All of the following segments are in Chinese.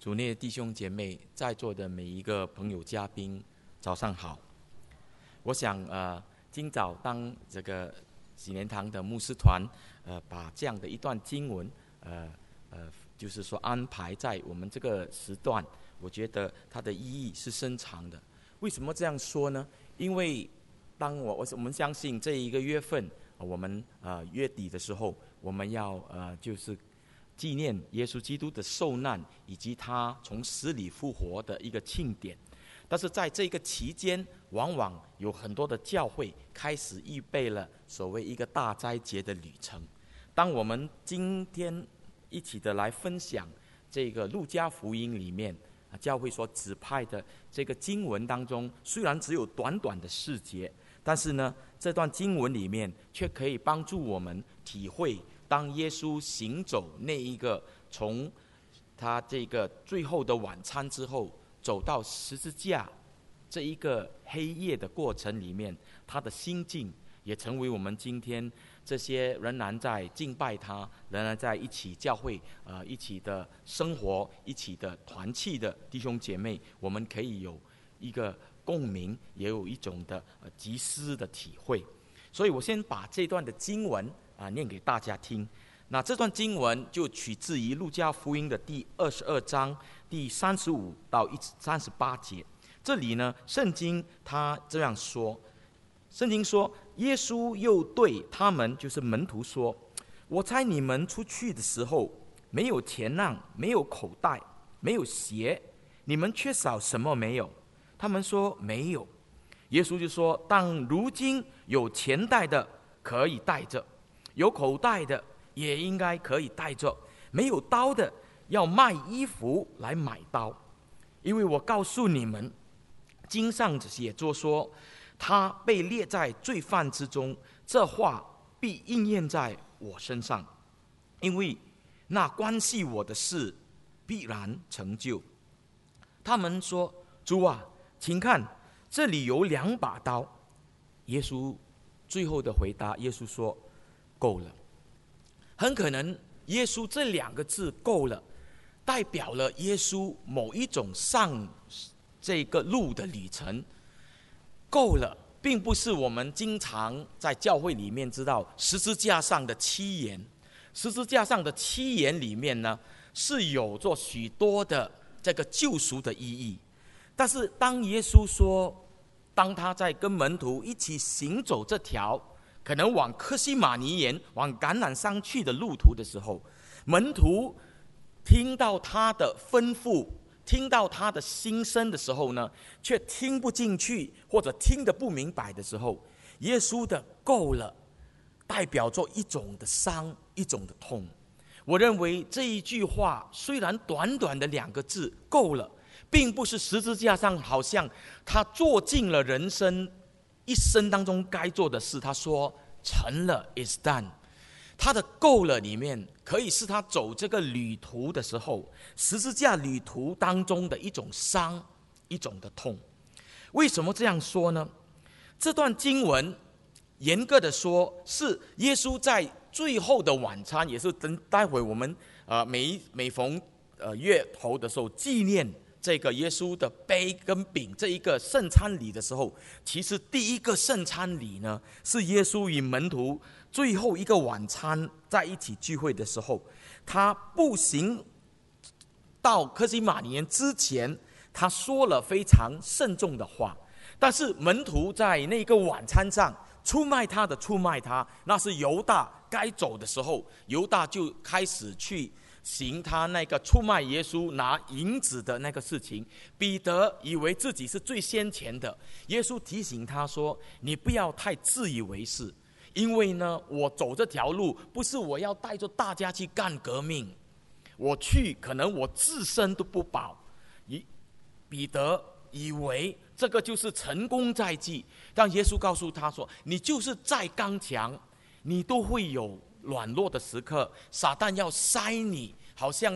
主内的弟兄姐妹，在座的每一个朋友嘉宾，早上好。我想今早当这个喜年堂的牧师团把这样的一段经文就是说安排在我们这个时段，我觉得它的意义是深长的。为什么这样说呢？因为当我们相信这一个月份，我们月底的时候，我们要就是纪念耶稣基督的受难，以及他从死里复活的一个庆典。但是在这个期间，往往有很多的教会开始预备了所谓一个大斋节的旅程。当我们今天一起的来分享这个路加福音里面教会所指派的这个经文当中，虽然只有短短的4节，但是呢，这段经文里面却可以帮助我们体会，当耶稣行走那一个从他这个最后的晚餐之后，走到十字架这一个黑夜的过程里面，他的心境也成为我们今天这些仍然在敬拜他，仍然在一起教会一起的生活，一起的团契的弟兄姐妹，我们可以有一个共鸣，也有一种的集思的体会。所以我先把这段的经文念给大家听。那这段经文就取自于路加福音的第22章第35到38节。这里呢，圣经他这样说，圣经说，耶稣又对他们，就是门徒说，我猜你们出去的时候，没有钱囊，没有口袋，没有鞋，你们缺少什么没有？他们说没有。耶稣就说，但如今有钱袋的可以带着，有口袋的也应该可以带着，没有刀的要卖衣服来买刀。因为我告诉你们，经上写作说，他被列在罪犯之中，这话必应验在我身上，因为那关系我的事必然成就。他们说，主啊，请看，这里有2把刀。耶稣最后的回答，耶稣说，够了。很可能耶稣这2个字够了，代表了耶稣某一种上这个路的旅程。够了并不是我们经常在教会里面知道十字架上的七言。十字架上的七言里面呢，是有着许多的这个救赎的意义。但是当耶稣说，当他在跟门徒一起行走这条可能往客西马尼园、往橄榄山去的路途的时候，门徒听到他的吩咐，听到他的心声的时候呢，却听不进去，或者听得不明白的时候，耶稣的够了代表着一种的伤，一种的痛。我认为这一句话虽然短短的2个字够了，并不是十字架上好像他做尽了人生一生当中该做的事，他说成了 is done。 他的够了里面可以是他走这个旅途的时候，十字架旅途当中的一种伤，一种的痛。为什么这样说呢？这段经文严格的说，是耶稣在最后的晚餐，也是等待会我们每逢月头的时候纪念这个耶稣的杯跟饼这一个圣餐礼的时候，其实第一个圣餐礼呢，是耶稣与门徒最后一个晚餐在一起聚会的时候，他步行到客西马尼园之前，他说了非常慎重的话。但是门徒在那个晚餐上出卖他的出卖他，那是犹大该走的时候，犹大就开始去行他那个出卖耶稣拿银子的那个事情。彼得以为自己是最先前的，耶稣提醒他说，你不要太自以为是，因为呢，我走这条路不是我要带着大家去干革命，我去可能我自身都不保。彼得以为这个就是成功在即，但耶稣告诉他说，你就是再刚强，你都会有软弱的时刻，撒旦要塞你，好像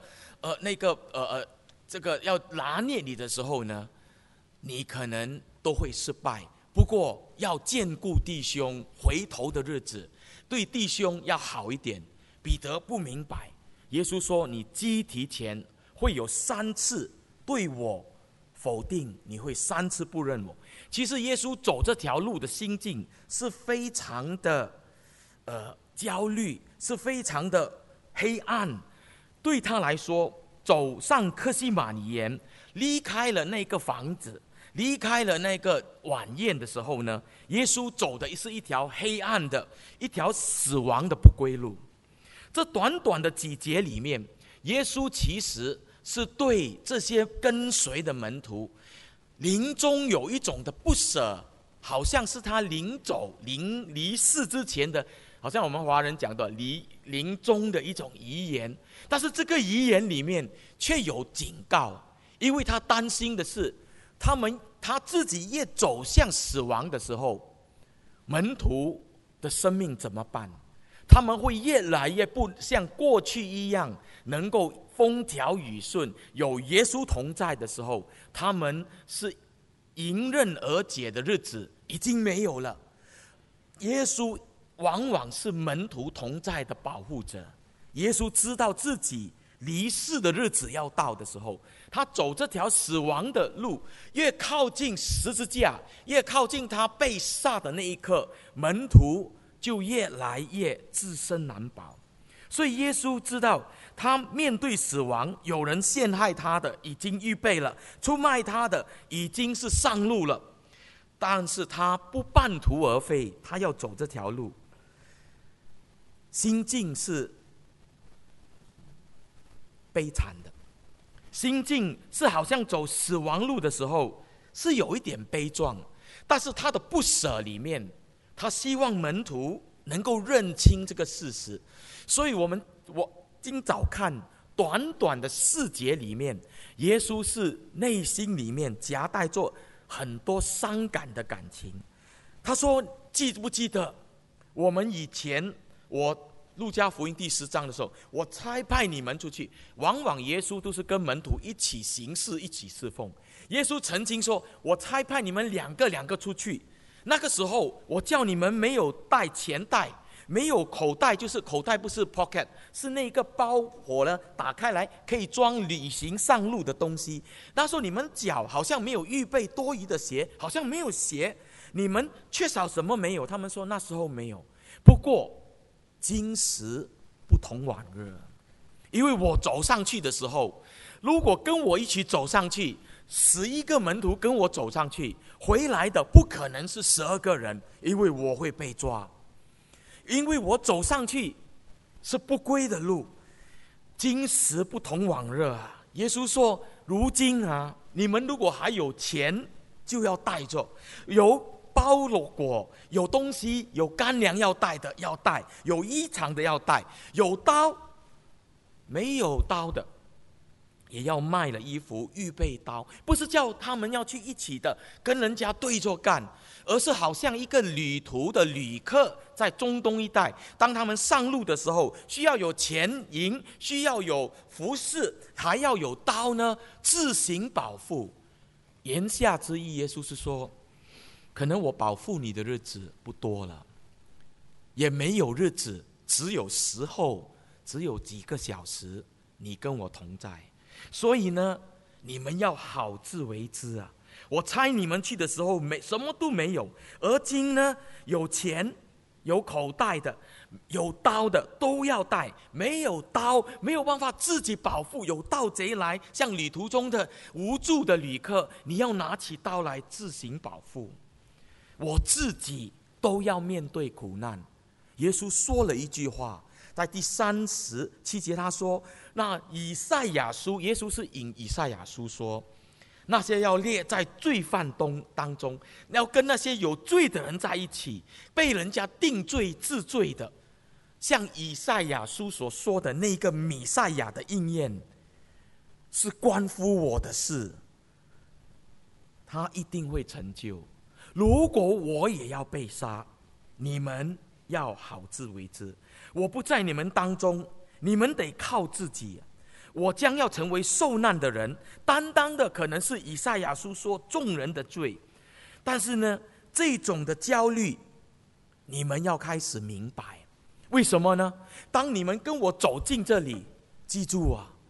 这个要拿捏你的时候呢，你可能都会失败。不过要眷顾弟兄，回头的日子对弟兄要好一点。彼得不明白，耶稣说，你鸡提前会有3次对我否定，你会3次不认我。其实耶稣走这条路的心境是非常的焦虑，是非常的黑暗。对他来说，走上客西马尼园，离开了那个房子，离开了那个晚宴的时候呢，耶稣走的是一条黑暗的、一条死亡的不归路。这短短的几节里面，耶稣其实是对这些跟随的门徒临终有一种的不舍，好像是他离世之前的，好像我们华人讲的临终的一种遗言。但是这个遗言里面却有警告，因为他担心的是他自己越走向死亡的时候，门徒的生命怎么办？他们会越来越不像过去一样能够风调雨顺，有耶稣同在的时候，他们是迎刃而解的日子已经没有了。耶稣往往是门徒同在的保护者。耶稣知道自己离世的日子要到的时候，他走这条死亡的路，越靠近十字架，越靠近他被杀的那一刻，门徒就越来越自身难保。所以耶稣知道他面对死亡，有人陷害他的已经预备了，出卖他的已经是上路了，但是他不半途而废，他要走这条路。心境是悲惨的，心境是好像走死亡路的时候是有一点悲壮，但是他的不舍里面，他希望门徒能够认清这个事实。所以我今早看短短的4节里面，耶稣是内心里面夹带着很多伤感的感情。他说，记不记得我们以前路加福音第10章的时候，我差派你们出去，往往耶稣都是跟门徒一起行事，一起侍奉。耶稣曾经说，我差派你们两个出去，那个时候我叫你们没有带钱袋，没有口袋，就是口袋不是 pocket， 是那个包裹呢，打开来可以装旅行上路的东西。那时候你们脚好像没有预备多余的鞋，好像没有鞋，你们缺少什么没有？他们说那时候没有。不过今时不同往日，因为我走上去的时候，如果跟我一起走上去，11个门徒跟我走上去，回来的不可能是12个人，因为我会被抓，因为我走上去是不归的路。今时不同往日啊！耶稣说，如今啊，你们如果还有钱，就要带着，有包裹，有东西，有干粮要带的要带，有衣裳的要带，有刀，没有刀的也要卖了衣服预备刀。不是叫他们要去一起的跟人家对着干，而是好像一个旅途的旅客，在中东一带，当他们上路的时候，需要有钱银，需要有服饰，还要有刀呢，自行保护。言下之意，耶稣是说，可能我保护你的日子不多了，也没有日子，只有时候，只有几个小时，你跟我同在。所以呢，你们要好自为之啊！我差你们去的时候，什么都没有，而今呢，有钱、有口袋的、有刀的都要带，没有刀没有办法自己保护，有盗贼来，像旅途中的无助的旅客，你要拿起刀来自行保护。我自己都要面对苦难。耶稣说了一句话，在第37节他说，那以赛亚书，耶稣是引以赛亚书说，那些要列在罪犯当中，要跟那些有罪的人在一起，被人家定罪治罪的，像以赛亚书所说的那个弥赛亚的应验，是关乎我的事，他一定会成就。如果我也要被杀，你们要好自为之。我不在你们当中，你们得靠自己。我将要成为受难的人，担当的可能是以赛亚书说众人的罪。但是呢，这种的焦虑，你们要开始明白，为什么呢？当你们跟我走进这里，记住啊，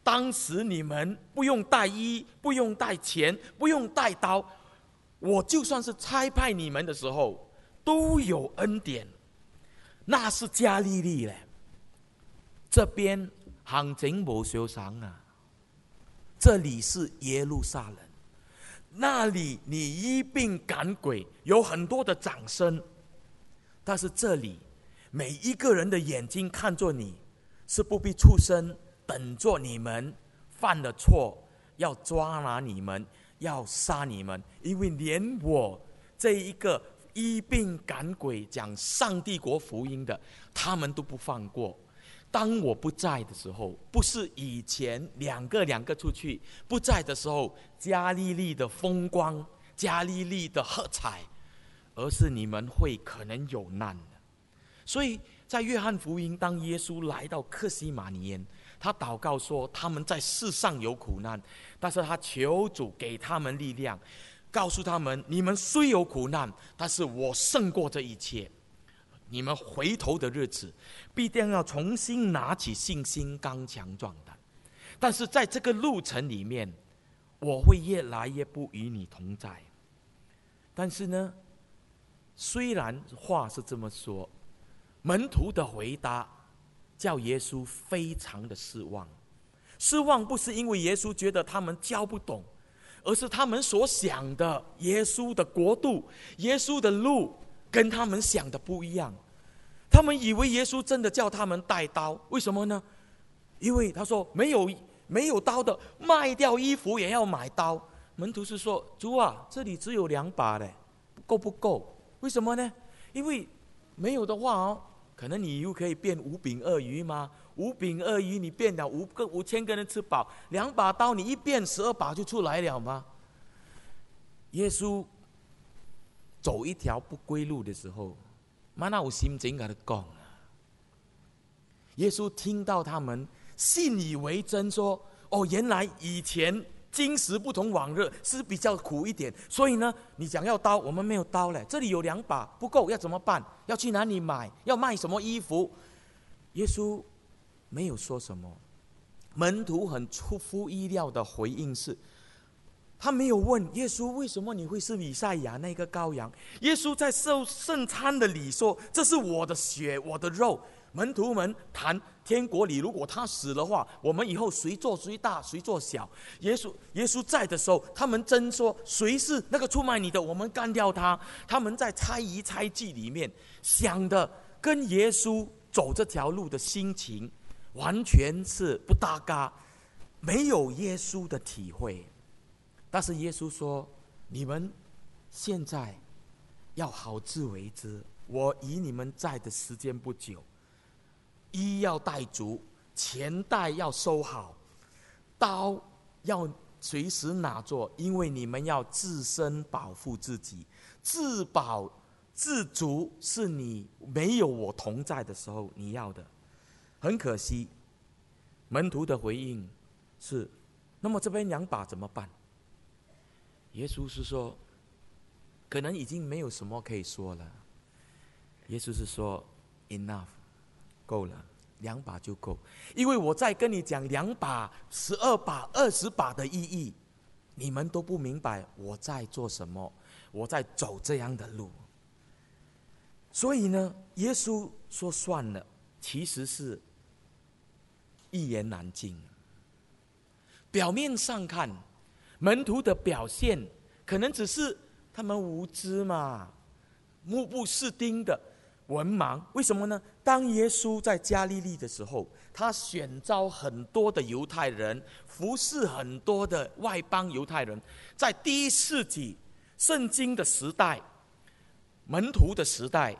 当时你们不用带衣，不用带钱，不用带刀，我就算是差派你们的时候，都有恩典。那是加利利咧，这边行情无相同啊。这里是耶路撒冷，那里你医病赶鬼，有很多的掌声。但是这里每一个人的眼睛看着你，是不必出声，等着你们犯了错，要抓拿你们，要杀你们。因为连我这一个医病赶鬼讲上帝国福音的，他们都不放过。当我不在的时候，不是以前两个出去，不在的时候加利利的风光，加利利的喝彩，而是你们会可能有难的。所以在约翰福音，当耶稣来到客西马尼园，他祷告说他们在世上有苦难，但是他求主给他们力量，告诉他们，你们虽有苦难，但是我胜过这一切。你们回头的日子，必定要重新拿起信心，刚强壮胆。但是在这个路程里面，我会越来越不与你同在。但是呢，虽然话是这么说，门徒的回答叫耶稣非常的失望。失望不是因为耶稣觉得他们教不懂，而是他们所想的耶稣的国度，耶稣的路跟他们想的不一样。他们以为耶稣真的叫他们带刀，为什么呢？因为他说没有刀的，卖掉衣服也要买刀。门徒是说，主啊，这里只有2把嘞，够不够？为什么呢？因为没有的话可能你又可以变5饼2鱼吗？5饼2鱼你变了5000个人吃饱，2把刀你一变12把就出来了吗？耶稣走一条不归路的时候，哪有心情跟他讲啊？耶稣听到他们信以为真，说：“哦，原来以前今时不同往日，是比较苦一点。所以呢，你想要刀，我们没有刀嘞，这里有2把，不够，要怎么办？要去哪里买？要卖什么衣服？”耶稣没有说什么。门徒很出乎意料的回应是，他没有问耶稣为什么你会是弥赛亚那个羔羊。耶稣在受圣餐的礼说：“这是我的血，我的肉。”门徒们谈天国里，如果他死的话，我们以后谁做谁大，谁做小。耶稣在的时候，他们真说谁是那个出卖你的，我们干掉他。他们在猜疑猜忌里面想的，跟耶稣走这条路的心情完全是不搭嘎，没有耶稣的体会。但是耶稣说：“你们现在要好自为之，我与你们在的时间不久，衣要带足，钱袋要收好，刀要随时拿着，因为你们要自身保护自己，自保自足是你没有我同在的时候你要的。”很可惜，门徒的回应是：“那么这边2把怎么办？”耶稣是说，可能已经没有什么可以说了。耶稣是说 enough， 够了，2把就够。因为我在跟你讲2把、12把、20把的意义，你们都不明白我在做什么，我在走这样的路。所以呢，耶稣说算了，其实是一言难尽。表面上看，门徒的表现可能只是他们无知嘛，目不识丁的文盲。为什么呢？当耶稣在加利利的时候，他选召很多的犹太人，服侍很多的外邦犹太人。在第1世纪圣经的时代，门徒的时代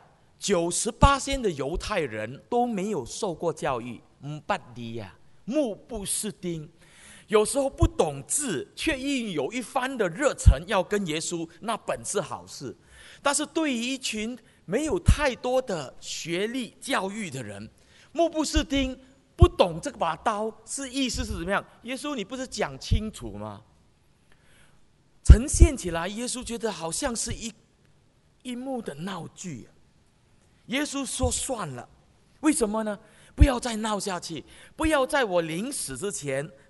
，98%的犹太人都没有受过教育，不理啊，目不识丁。有时候不懂字，却因有一番的热忱要跟耶稣，那本是好事。但是对于一群没有太多的学历教育的人，目不识丁，不懂这把刀是意思是怎么样？耶稣，你不是讲清楚吗？呈现起来，耶稣觉得好像是一幕的闹剧。耶稣说算了，为什么呢？不要再闹下去，不要在我临死之前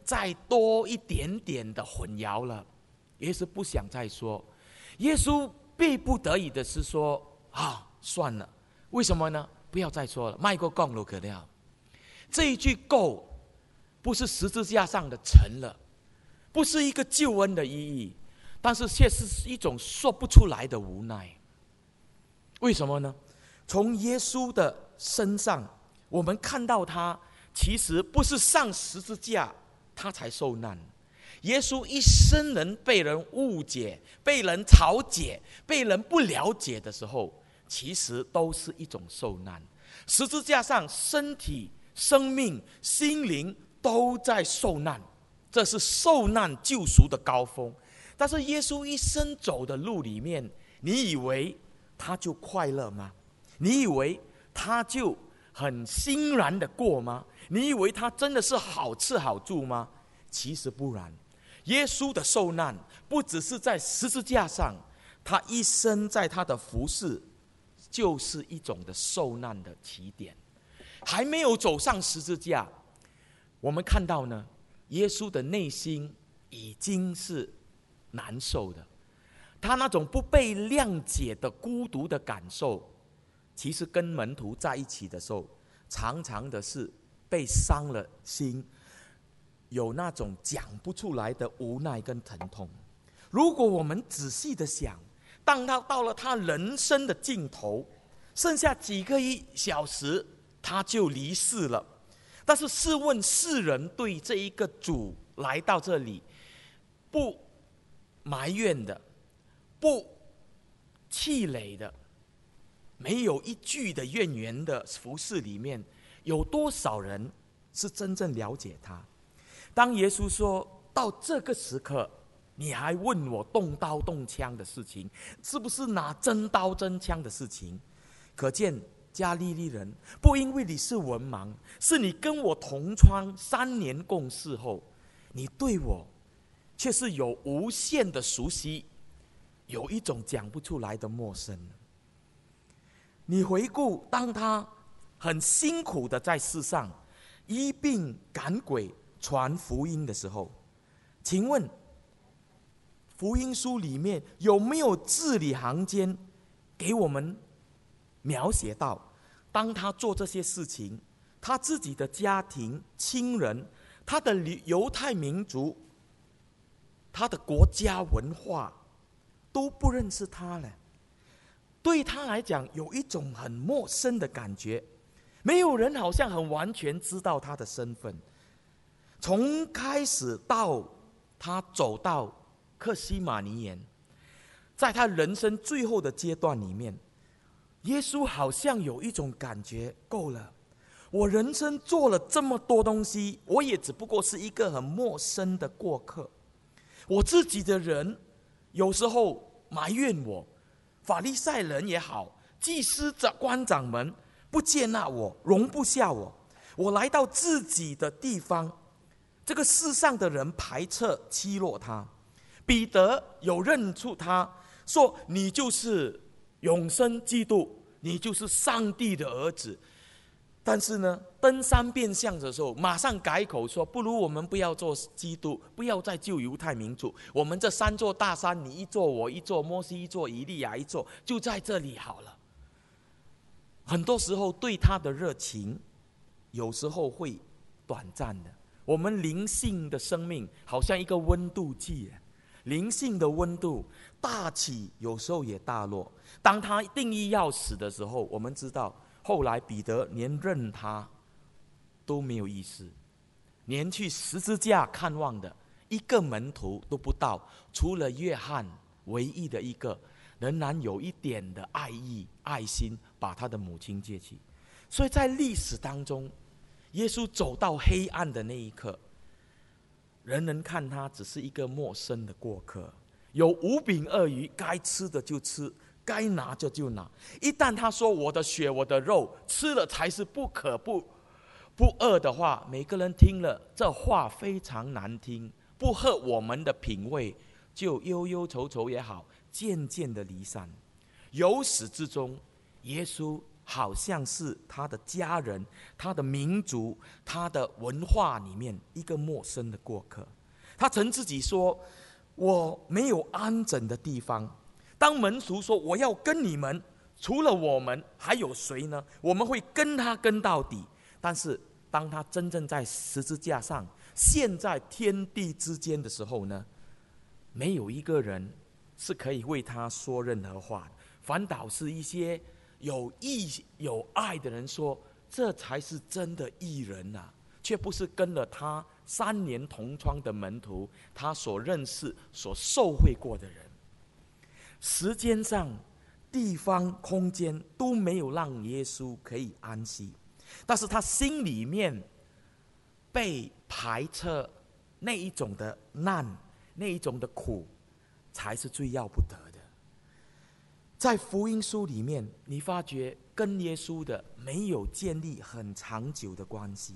再多一点点的混淆了。耶稣不想再说，耶稣逼不得已的是说算了，为什么呢？不要再说了，卖过供了可了。这一句够，不是十字架上的成了，不是一个救恩的意义，但是却是一种说不出来的无奈。为什么呢？从耶稣的身上，我们看到他其实不是上十字架他才受难。耶稣一生人被人误解、被人嘲解、被人不了解的时候，其实都是一种受难。十字架上，身体、生命、心灵都在受难，这是受难救赎的高峰。但是耶稣一生走的路里面，你以为他就快乐吗？你以为他就很欣然的过吗？你以为他真的是好吃好住吗？其实不然。耶稣的受难不只是在十字架上，他一生在他的服事就是一种的受难的起点。还没有走上十字架，我们看到呢，耶稣的内心已经是难受的。他那种不被谅解的孤独的感受，其实跟门徒在一起的时候，常常的是被伤了心，有那种讲不出来的无奈跟疼痛。如果我们仔细的想，当他到了他人生的尽头，剩下几个小时他就离世了。但是试问世人对这一个主来到这里不埋怨的，不气馁的，没有一句的怨言的服事里面，有多少人是真正了解他？当耶稣说到这个时刻，你还问我动刀动枪的事情，是不是拿真刀真枪的事情？可见加利利人不因为你是文盲，是你跟我同窗3年共事后，你对我却是有无限的熟悉，有一种讲不出来的陌生。你回顾当他很辛苦的在世上医病赶鬼传福音的时候，请问福音书里面有没有字里行间给我们描写到，当他做这些事情，他自己的家庭、亲人、他的犹太民族、他的国家文化都不认识他了？对他来讲，有一种很陌生的感觉，没有人好像很完全知道他的身份。从开始到他走到客西马尼园，在他人生最后的阶段里面，耶稣好像有一种感觉，够了，我人生做了这么多东西，我也只不过是一个很陌生的过客。我自己的人有时候埋怨我，法利赛人也好，祭司官长们不接纳我，容不下我。我来到自己的地方，这个世上的人排斥欺弱他。彼得有认出他，说你就是永生基督，你就是上帝的儿子。但是呢，登山变相的时候，马上改口说，不如我们不要做基督，不要再救犹太民族，我们这3座大山，你一座，我一座，摩西一座，以利亚一座，就在这里好了。很多时候对他的热情有时候会短暂的。我们灵性的生命好像一个温度计，灵性的温度大起，有时候也大落。当他定义要死的时候，我们知道后来彼得连认他都没有意思，连去十字架看望的一个门徒都不到，除了约翰唯一的一个仍然有一点的爱意爱心，把他的母亲接去。所以在历史当中，耶稣走到黑暗的那一刻，人人看他只是一个陌生的过客，有5饼2鱼，该吃的就吃，该拿着就拿。一旦他说我的血我的肉吃了才是不可不饿的话，每个人听了这话非常难听，不合我们的品味，就忧忧愁愁也好，渐渐的离散。由始至终，耶稣好像是他的家人、他的民族、他的文化里面一个陌生的过客。他曾自己说：“我没有安枕的地方。”当门徒说：“我要跟你们，除了我们还有谁呢？我们会跟他跟到底。”但是当他真正在十字架上陷在天地之间的时候呢，没有一个人是可以为他说任何话，反倒是一些有义有爱的人说：“这才是真的义人啊！”却不是跟了他3年同窗的门徒，他所认识、所受惠过的人。时间上、地方、空间都没有让耶稣可以安息，但是他心里面被排斥那一种的难、那一种的苦，才是最要不得的。在福音书里面，你发觉跟耶稣的没有建立很长久的关系。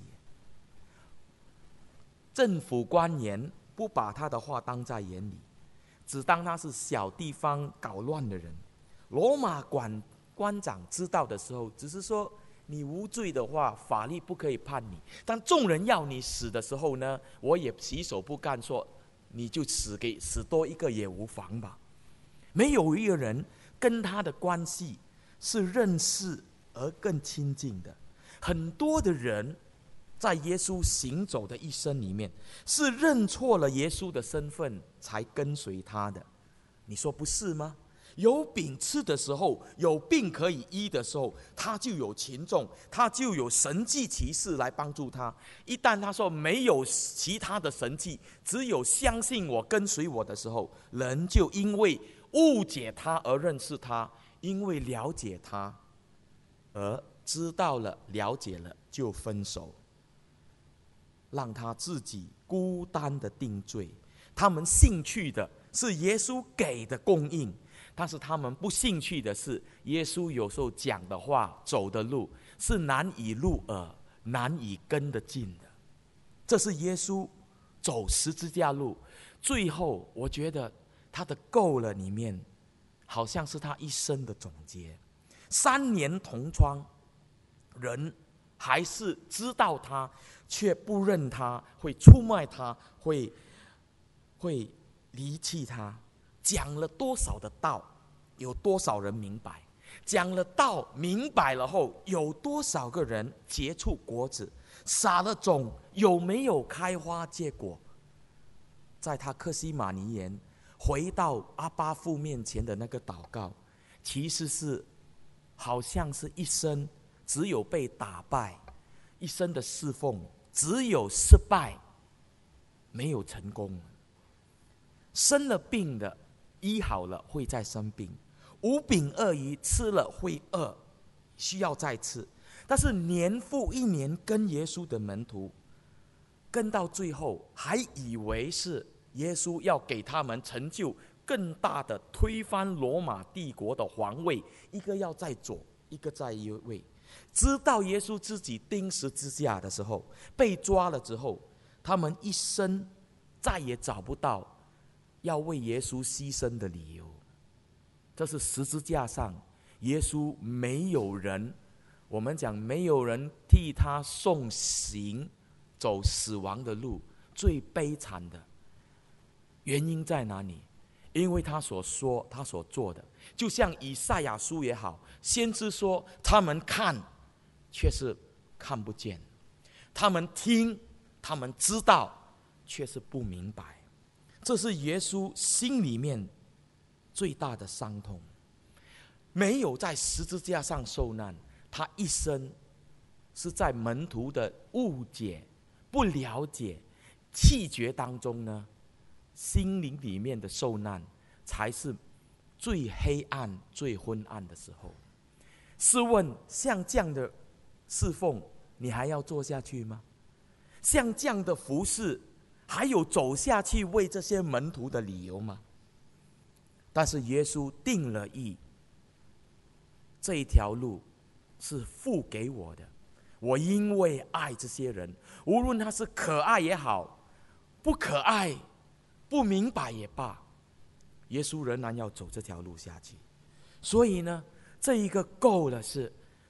政府官员不把他的话当在眼里，只当他是小地方搞乱的人。罗马官长知道的时候，只是说你无罪的话，法律不可以判你。当众人要你死的时候呢，我也洗手不干，说你就死多一个也无妨吧。没有一个人跟他的关系是认识而更亲近的。很多的人在耶稣行走的一生里面，是认错了耶稣的身份才跟随他的。你说不是吗？有饼吃的时候，有病可以医的时候，他就有群众，他就有神迹奇事来帮助他。一旦他说没有其他的神迹，只有相信我、跟随我的时候，人就因为误解他而认识他，因为了解他而知道了、了解了就分手，让他自己孤单的定罪。他们兴趣的是耶稣给的供应，但是他们不兴趣的是耶稣有时候讲的话、走的路是难以入耳、难以跟得进的。这是耶稣走十字架路，最后我觉得他的够了里面，好像是他一生的总结。3年同窗，人还是知道他，却不认他，会出卖他，会离弃他。讲了多少的道，有多少人明白？讲了道明白了后，有多少个人结出果子？撒了种，有没有开花结果？在他客西马尼园回到阿爸父面前的那个祷告，其实是好像是一生只有被打败，一生的侍奉只有失败，没有成功。生了病的医好了会再生病，五饼二鱼吃了会饿，需要再吃。但是年复一年跟耶稣的门徒，跟到最后还以为是耶稣要给他们成就更大的推翻罗马帝国的皇位，一个要在左，一个在右位。知道耶稣自己钉十字架的时候，被抓了之后，他们一生再也找不到要为耶稣牺牲的理由。这是十字架上耶稣没有人，我们讲没有人替他送行，走死亡的路，最悲惨的原因在哪里？因为他所说他所做的，就像以赛亚书也好，先知说他们看却是看不见，他们听他们知道却是不明白。这是耶稣心里面最大的伤痛。没有在十字架上受难，他一生是在门徒的误解、不了解、弃绝当中呢，心灵里面的受难才是最黑暗、最昏暗的时候。试问，像这样的侍奉，你还要做下去吗？像这样的服事，还有走下去为这些门徒的理由吗？但是耶稣定了义，这一条路是付给我的。我因为爱这些人，无论他是可爱也好，不可爱、不明白也罢，耶稣仍然要走这条路下去。所以呢，这一个够了是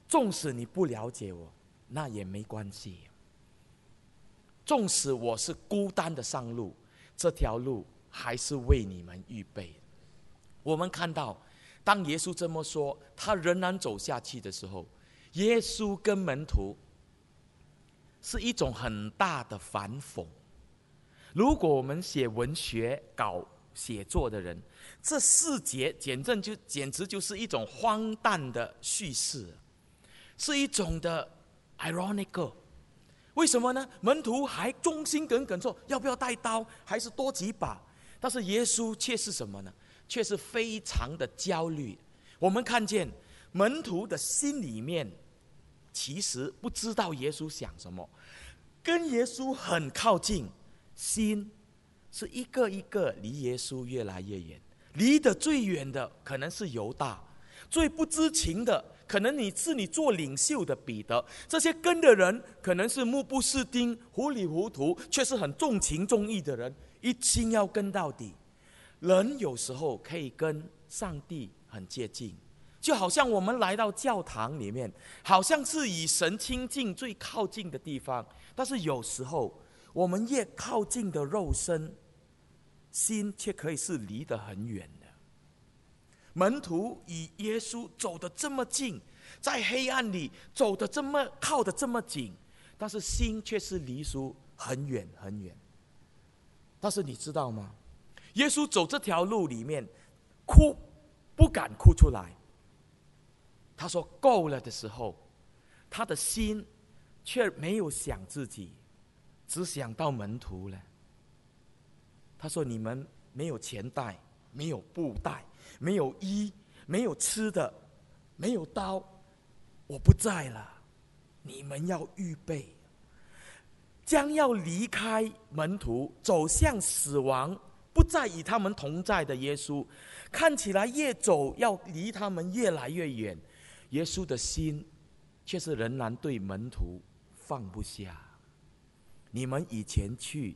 纵使你不了解我，那也没关系。纵使我是孤单的上路，这条路还是为你们预备。我们看到，当耶稣这么说，他仍然走下去的时候，耶稣跟门徒是一种很大的反讽。如果我们写文学稿写作的人，这4节简直就是一种荒诞的叙事，是一种的 ironical。 为什么呢？门徒还忠心耿耿说要不要带刀，还是多几把，但是耶稣却是什么呢？却是非常的焦虑。我们看见门徒的心里面其实不知道耶稣想什么，跟耶稣很靠近，心是一个一个离耶稣越来越远。离得最远的可能是犹大，最不知情的可能你做领袖的彼得，这些跟的人可能是目不识丁、糊里糊涂，却是很重情重义的人，一心要跟到底。人有时候可以跟上帝很接近，就好像我们来到教堂里面，好像是与神亲近最靠近的地方，但是有时候我们越靠近的肉身，心却可以是离得很远的。门徒与耶稣走得这么近，在黑暗里走得这么靠得这么紧，但是心却是离书很远很远。但是你知道吗？耶稣走这条路里面，哭不敢哭出来。他说够了的时候，他的心却没有想自己，只想到门徒了。他说你们没有钱带，没有布带，没有衣，没有吃的，没有刀，我不在了，你们要预备。将要离开门徒，走向死亡，不再与他们同在的耶稣，看起来越走要离他们越来越远。耶稣的心却是仍然对门徒放不下。你们以前去，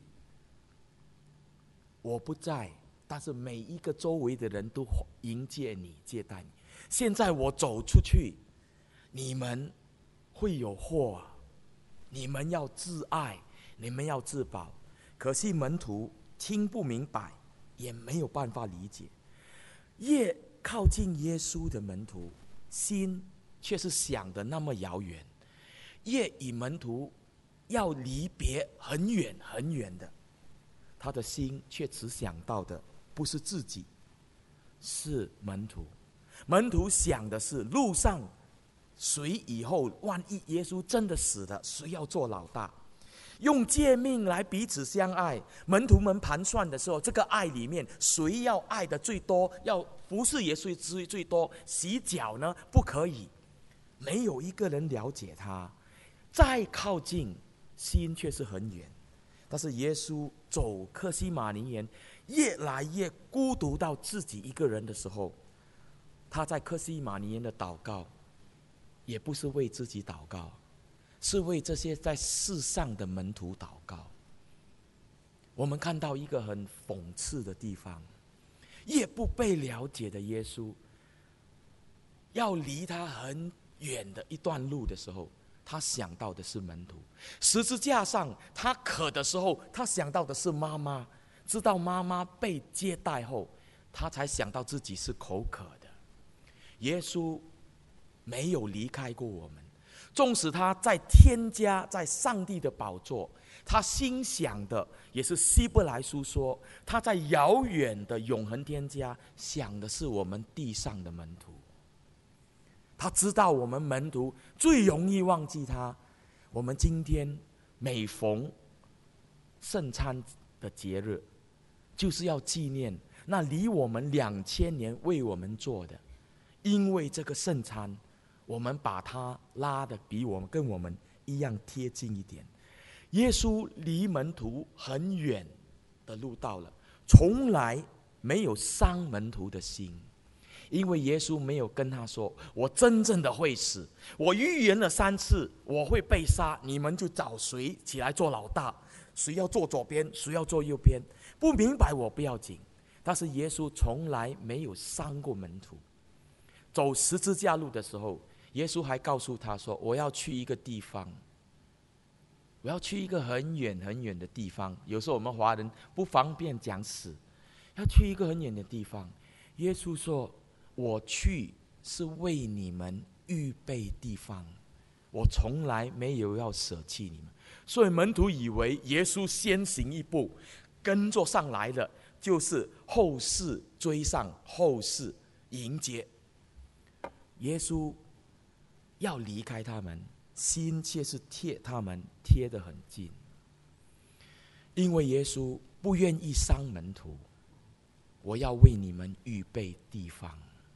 我不在，但是每一个周围的人都迎接你、接待你。现在我走出去，你们会有祸，你们要自爱，你们要自保。可惜门徒听不明白，也没有办法理解。越靠近耶稣的门徒，心却是想的那么遥远，越与门徒要离别很远很远的，他的心却只想到的不是自己，是门徒。门徒想的是路上谁以后万一耶稣真的死了，谁要做老大？用诫命来彼此相爱。门徒们盘算的时候，这个爱里面谁要爱的最多，要服侍耶稣最多，洗脚呢不可以。没有一个人了解他，再靠近心却是很远。但是耶稣走客西马尼园，越来越孤独到自己一个人的时候，他在客西马尼园的祷告也不是为自己祷告，是为这些在世上的门徒祷告。我们看到一个很讽刺的地方，越不被了解的耶稣，要离他很远的一段路的时候，他想到的是门徒。十字架上他渴的时候，他想到的是妈妈，知道妈妈被接待后，他才想到自己是口渴的。耶稣没有离开过我们，纵使他在天家，在上帝的宝座，他心想的也是希伯来书说，他在遥远的永恒天家想的是我们地上的门徒。他知道我们门徒最容易忘记他。我们今天每逢圣餐的节日，就是要纪念那离我们2000年为我们做的。因为这个圣餐，我们把它拉得比我们跟我们一样贴近一点。耶稣离门徒很远的路到了，从来没有伤门徒的心。因为耶稣没有跟他说，我真正的会死，我预言了3次我会被杀，你们就找谁起来做老大，谁要坐左边，谁要坐右边，不明白我不要紧。但是耶稣从来没有伤过门徒。走十字架路的时候， 耶稣还告诉他说：“我要去一个地方，我要去一个很远很远的地方。”有时候我们华人不方便讲死，要去一个很远的地方。耶稣说：“我去是为你们预备地方，我从来没有要舍弃你们。”所以门徒以为耶稣先行一步，跟着上来的就是后世追上，后世迎接。耶稣要离开他们，心却是贴他们贴得很近，因为耶稣不愿意伤门徒。我要为你们预备地方。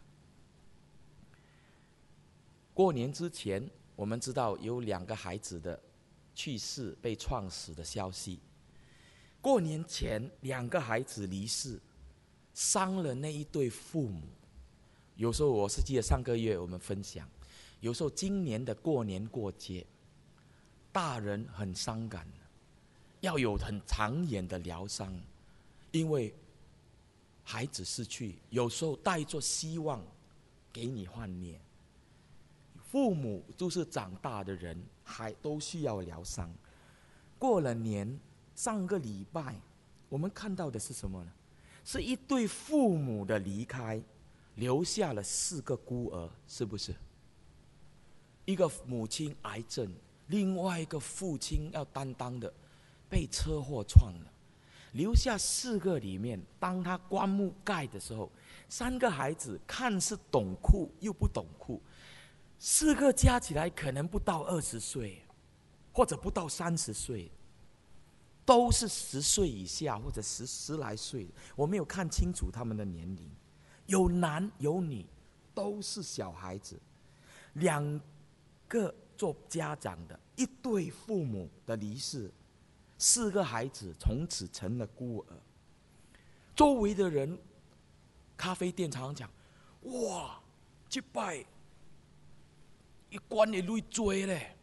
过年之前，我们知道有2个孩子的去世、被撞死的消息。过年前2个孩子离世，伤了那一对父母。有时候我是记得上个月我们分享，有时候今年的过年过节，大人很伤感，要有很长远的疗伤，因为孩子失去，有时候带着希望给你幻灭。父母都是长大的人，还都需要疗伤。过了年，上个礼拜我们看到的是什么呢？是一对父母的离开，留下了4个孤儿，是不是？一个母亲癌症，另外一个父亲要担当的被车祸撞了，留下4个里面，当他棺木盖的时候，3个孩子看似懂哭又不懂哭，4个加起来可能不到20岁，或者不到30岁，都是10岁以下或者十来岁，我没有看清楚他们的年龄，有男有女，都是小孩子。2个做家长的，一对父母的离世，4个孩子从此成了孤儿。周围的人，咖啡店常常讲：“哇，这摆一关的累追嘞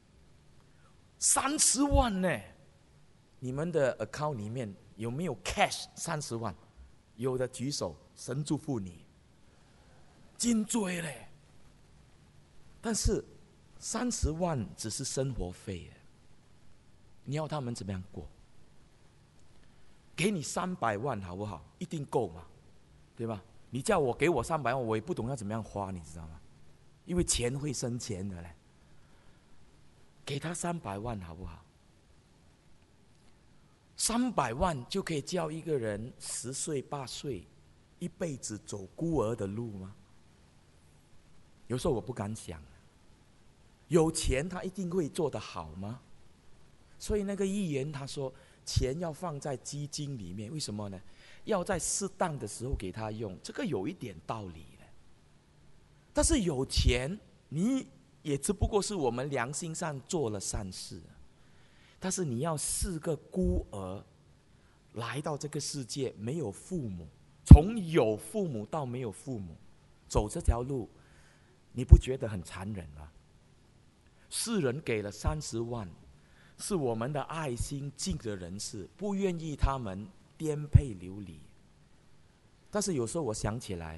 ，30万呢！你们的 account 里面有没有 cash 30万？有的举手，神祝福你。真追嘞！但是30万只是生活费，你要他们怎么样过？给你300万好不好？一定够嘛，对吧？你叫我给我300万，我也不懂要怎么样花，你知道吗？因为钱会生钱的嘞。给他300万好不好？300万就可以叫一个人10岁8岁一辈子走孤儿的路吗？有时候我不敢想。有钱他一定会做得好吗？所以那个议员他说，钱要放在基金里面，为什么呢？要在适当的时候给他用，这个有一点道理的。但是有钱，你也只不过是我们良心上做了善事，但是你要4个孤儿来到这个世界，没有父母，从有父母到没有父母，走这条路，你不觉得很残忍吗？世人给了30万，是我们的爱心尽的人士，不愿意他们颠沛流离。但是有时候我想起来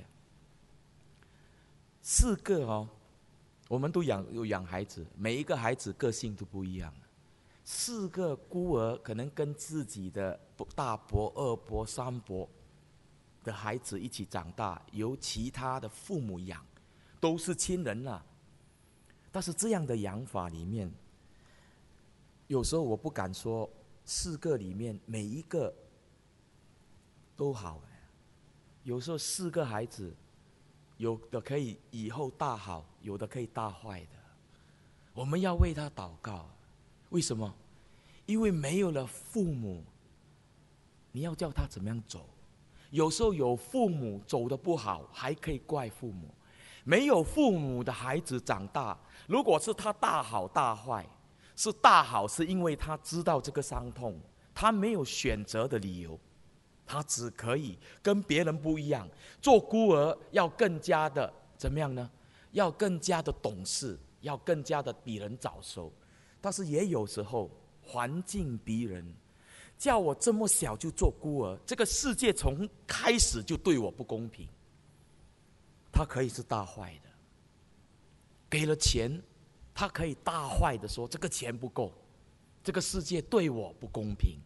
，4个我们都有养孩子，每一个孩子个性都不一样。4个孤儿可能跟自己的大伯、2伯、3伯的孩子一起长大，由其他的父母养，都是亲人啦。但是这样的养法里面，有时候我不敢说4个里面每一个都好。有时候4个孩子，有的可以以后大好，有的可以大坏的。我们要为他祷告。为什么？因为没有了父母，你要叫他怎么样走？有时候有父母走得不好，还可以怪父母。没有父母的孩子长大，如果是他大好大坏，是大好是因为他知道这个伤痛，他没有选择的理由，他只可以跟别人不一样。做孤儿要更加的怎么样呢？要更加的懂事，要更加的比人早熟。但是也有时候环境逼人，叫我这么小就做孤儿，这个世界从开始就对我不公平。他可以是大坏的， 给了钱，他可以大坏的说这个钱不够，这个世界对我不公平。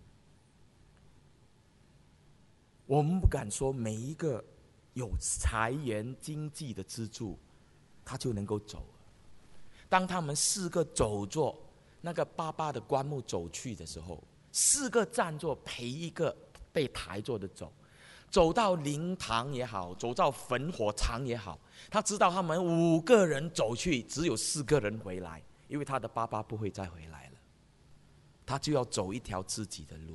我们不敢说每一个有财源经济的支柱，他就能够走。当他们4个走着那个爸爸的棺木走去的时候，4个站着陪一个被抬着的走，走到灵堂也好，走到焚火场也好，他知道他们5个人走去，只有4个人回来，因为他的爸爸不会再回来了，他就要走一条自己的路。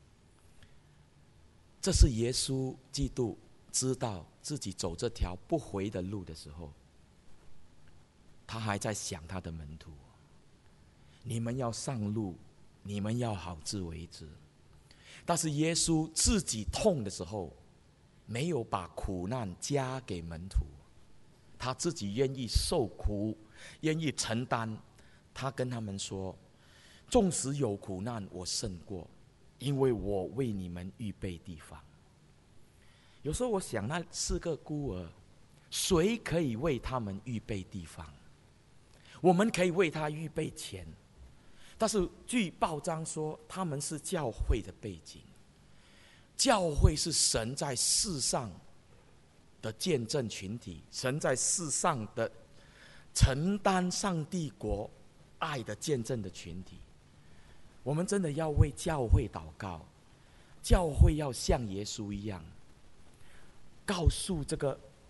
这是耶稣基督知道自己走这条不回的路的时候，他还在想他的门徒：你们要上路，你们要好自为之。但是耶稣自己痛的时候，没有把苦难加给门徒，他自己愿意受苦，愿意承担。他跟他们说：纵使有苦难，我胜过，因为我为你们预备地方。有时候我想，那4个孤儿，谁可以为他们预备地方？我们可以为他预备钱，但是据报章说，他们是教会的背景。教会是神在世上的见证群体，神在世上的承担上帝国爱的见证的群体。我们真的要为教会祷告，教会要像耶稣一样，告诉这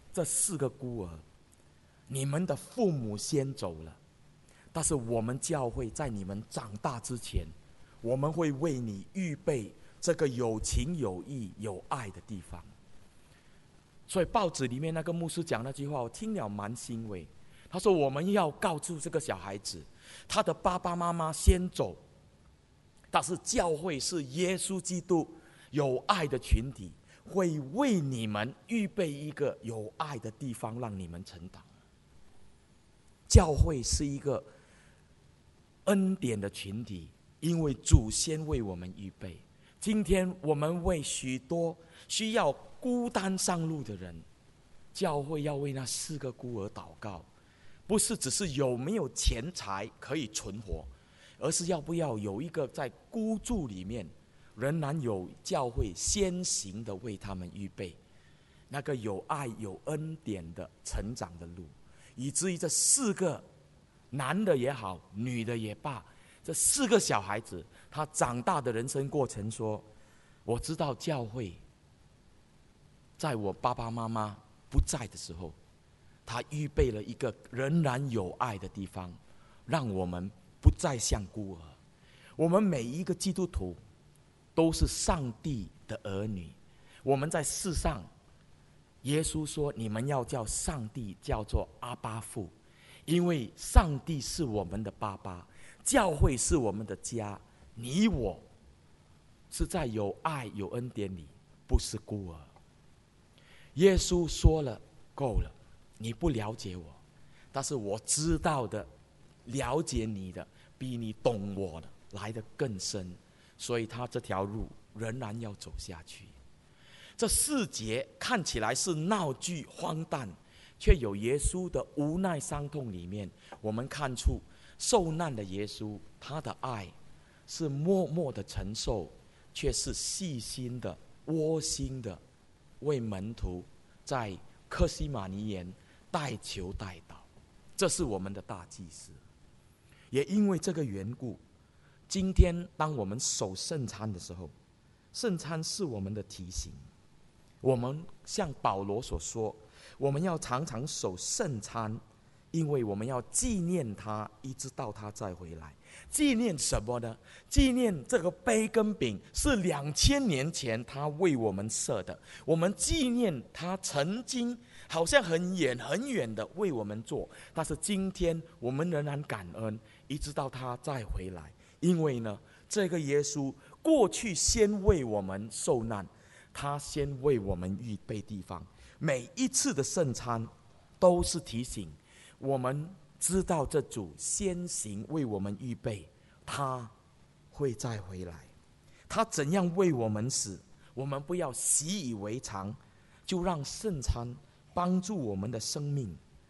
4个孤儿：你们的父母先走了，但是我们教会在你们长大之前，我们会为你预备这个有情有义有爱的地方。所以报纸里面那个牧师讲那句话，我听了蛮欣慰。他说：我们要告诉这个小孩子，他的爸爸妈妈先走，但是教会是耶稣基督有爱的群体，会为你们预备一个有爱的地方让你们成长。教会是一个恩典的群体，因为主先为我们预备。今天我们为许多需要孤单上路的人，教会要为那4个孤儿祷告，不是只是有没有钱财可以存活，而是要不要有一个在孤注里面仍然有教会先行的为他们预备那个有爱有恩典的成长的路，以至于这4个男的也好，女的也罢，这4个小孩子他长大的人生过程说：我知道教会在我爸爸妈妈不在的时候，他预备了一个仍然有爱的地方，让我们不再像孤儿。我们每一个基督徒都是上帝的儿女，我们在世上，耶稣说：你们要叫上帝叫做阿爸父，因为上帝是我们的爸爸，教会是我们的家，你我是在有爱有恩典里，不是孤儿。耶稣说了：够了，你不了解我，但是我知道的，了解你的，比你懂我的来得更深，所以他这条路仍然要走下去。这4节看起来是闹剧荒诞，却有耶稣的无奈伤痛里面，我们看出受难的耶稣，他的爱是默默的承受，却是细心的窝心的为门徒在客西马尼园代求代祷。这是我们的大祭司。也因为这个缘故，今天当我们守圣餐的时候，圣餐是我们的提醒。我们像保罗所说，我们要常常守圣餐，因为我们要纪念他，一直到他再回来。纪念什么呢？纪念这个杯跟饼是2000年前他为我们设的，我们纪念他曾经好像很远很远的为我们做，但是今天我们仍然感恩，一直到他再回来。因为呢，这个耶稣过去先为我们受难，他先为我们预备地方。每一次的圣餐都是提醒我们，知道这主先行为我们预备，他会再回来。他怎样为我们死，我们不要习以为常，就让圣餐帮助我们的生命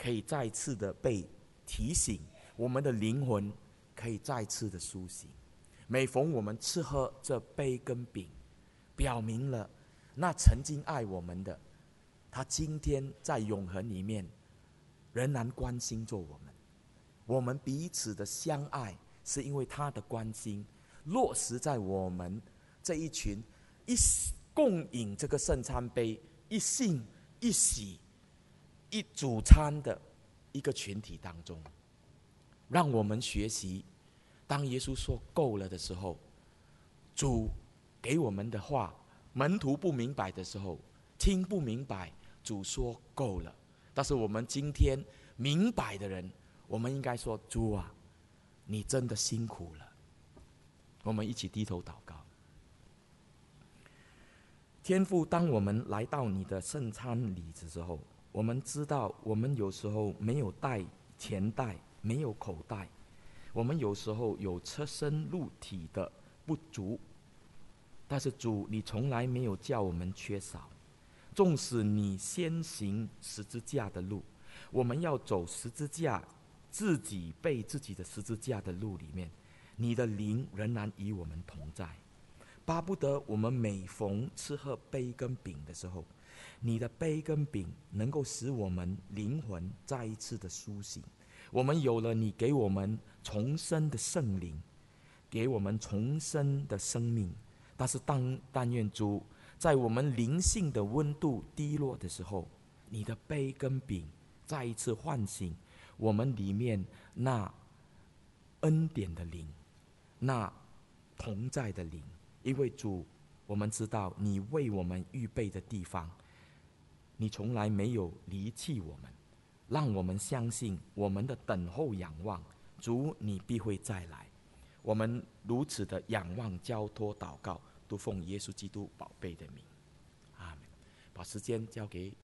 可以再次的被提醒，我们的灵魂可以再次的苏醒。每逢我们吃喝这杯跟饼，表明了那曾经爱我们的，他今天在永恒里面仍然关心着我们。我们彼此的相爱，是因为他的关心落实在我们这一群一共饮这个圣餐杯、一信一喜一主餐的一个群体当中。让我们学习，当耶稣说够了的时候，主给我们的话，门徒不明白的时候，听不明白，主说够了。但是我们今天明白的人，我们应该说，主啊，你真的辛苦了。我们一起低头祷告。天父，当我们来到你的圣餐里的时候，我们知道我们有时候没有带钱袋，没有口袋，我们有时候有车身入体的不足，但是主，你从来没有叫我们缺少。纵使你先行十字架的路，我们要走十字架，自己背自己的十字架的路里面，你的灵仍然与我们同在。巴不得我们每逢吃喝杯跟饼的时候，你的杯跟饼能够使我们灵魂再一次的苏醒。我们有了你给我们重生的圣灵，给我们重生的生命。但是但愿主在我们灵性的温度低落的时候，你的杯跟饼再一次唤醒我们里面那恩典的灵，那同在的灵。因为主，我们知道你为我们预备的地方，你从来没有离弃我们，让我们相信我们的等候仰望，主你必会再来。我们如此的仰望交托祷告，都奉耶稣基督宝贝的名，阿们。把时间交给